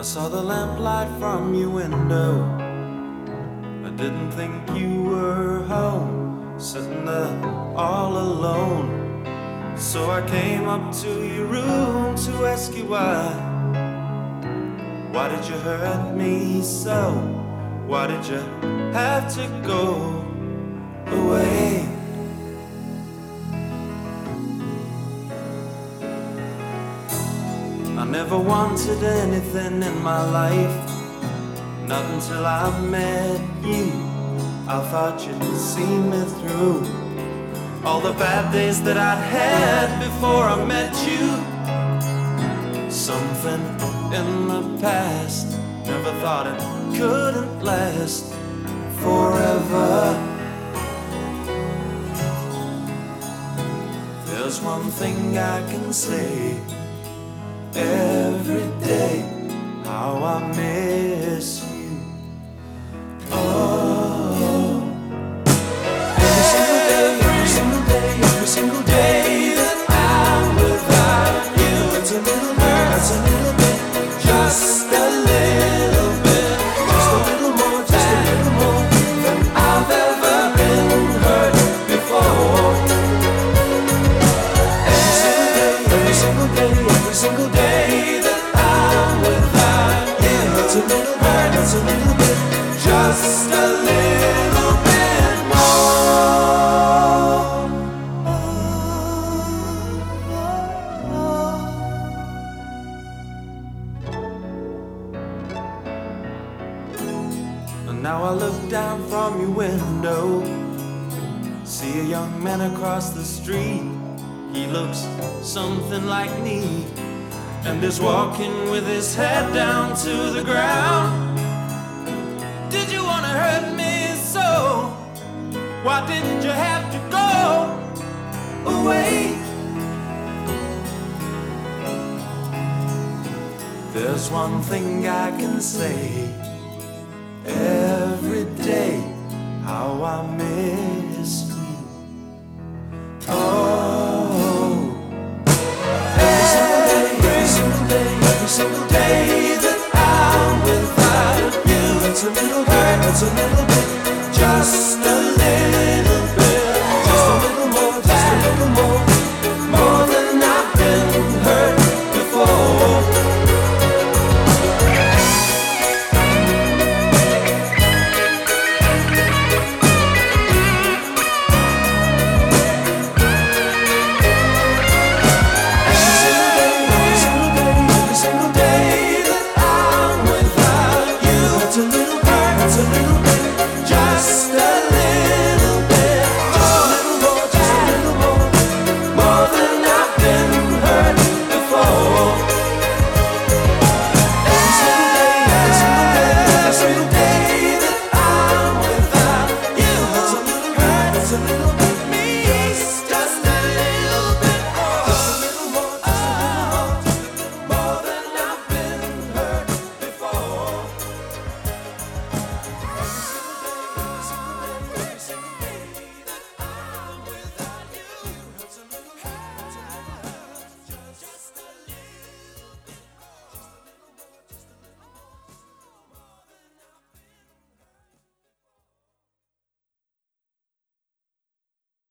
saw the lamplight from your window. I didn't think you were home, sitting there all alone. So I came up to your room to ask you why. Why did you hurt me so? Why did you have to go away? I never wanted anything in my life, not until I met you. I thought you'd see me through all the bad days that I had before I met you. Something in the past, never thought it couldn't last forever. There's one thing I can say every day, how I miss you. Oh, every single day that I'm without you, it's a little hurt, it's a little bit, just a little bit, just a little more, just a little more than I've ever been hurt before. Every single day that I'm without you, it's a little hurt, it's a little bit, just a little bit more. And now I look down from your window, see a young man across the street. He looks something like me, and is walking with his head down to the ground. Did you wanna hurt me so? Why didn't you have to go away? There's one thing I can say every day, how I miss you. Oh, every single day that I'm without you, it's a little hurt, it's a little bit, just a little bit, just a little more, just a little more than I've been hurt before. It's a little